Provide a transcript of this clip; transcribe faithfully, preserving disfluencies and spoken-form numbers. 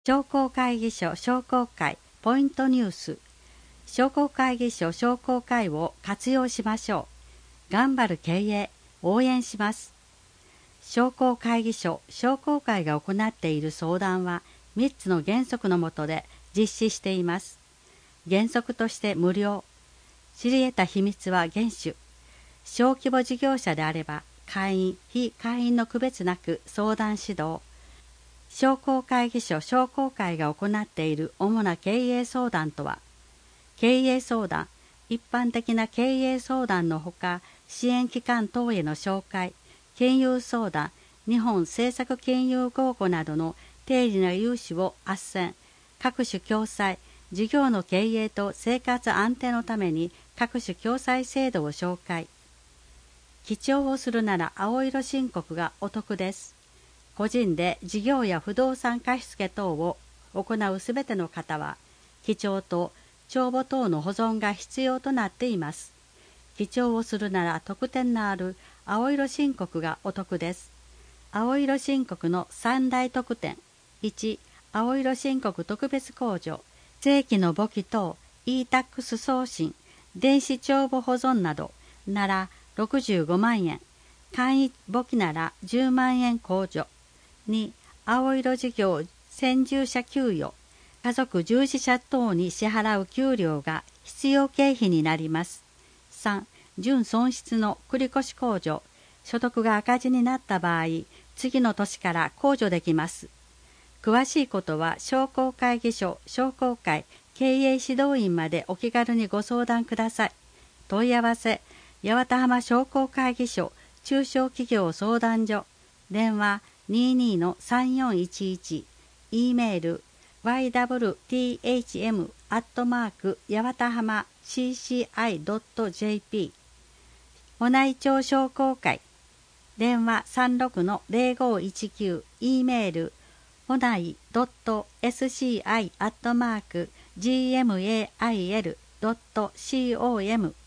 商工会議所商工会ポイントニュース。商工会議所商工会を活用しましょう。頑張る経営、応援します。商工会議所商工会が行っている相談はみっつの原則の下で実施しています。原則として無料。知り得た秘密は厳守。小規模事業者であれば会員、非会員の区別なく相談指導。商工会議所商工会が行っている主な経営相談とは、経営相談、一般的な経営相談のほか、支援機関等への紹介、金融相談、日本政策金融公庫などの定時な融資を斡旋、各種共済、事業の経営と生活安定のために各種共済制度を紹介。記帳をするなら青色申告がお得です。個人で事業や不動産貸付等を行うすべての方は、記帳と帳簿等の保存が必要となっています。記帳をするなら特典のある青色申告がお得です。青色申告の三大特典。いち、青色申告特別控除、正規の簿記等、e タックス 送信、電子帳簿保存などならろくじゅうごまんえん、簡易簿記ならじゅうまんえん控除。に、青色事業先住者給与、家族従事者等に支払う給料が必要経費になります。さん、純損失の繰越控除、所得が赤字になった場合、次の年から控除できます。詳しいことは商工会議所商工会経営指導員までお気軽にご相談ください。問い合わせ、八幡浜商工会議所中小企業相談所、電話 にじゅうに のさんよんいちいち、E メール ワイダブリューティーエイチエム アットマーク八幡浜 シーシーアイ ドット ジェーピー、 保内町商工会、電話 さんろく のゼロごいちきゅう、E メールほない ドット エスシーアイ アットマーク ジーエムエーアイエル ドット コム